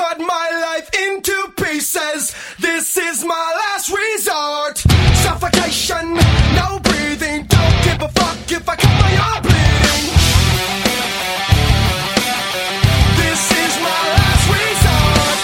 cut my life into pieces. This is my last resort. Suffocation, no breathing. Don't give a fuck if I cut my arm bleeding. This is my last resort.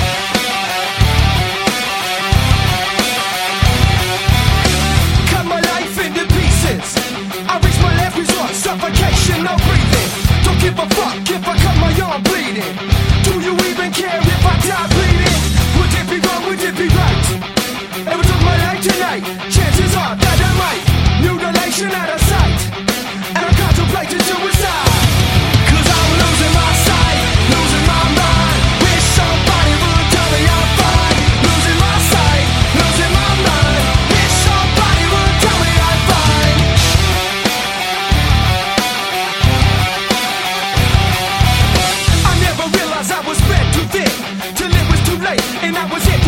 Cut my life into pieces. I reach my last resort. Suffocation, no breathing. Don't give a fuck if I cut my arm bleeding. Do you even care if I die bleeding? Would it be wrong, would it be right? If I took my life tonight, chances are that I might. Mutilation out of sight, and I'm contemplating suicide. Cause I'm losing my sight, losing my mind. Wish somebody would tell me I'm fine. Losing my sight, losing my mind. Wish somebody would tell me I'm fine. I never realized I was spread too thin till it was too late, and I was it.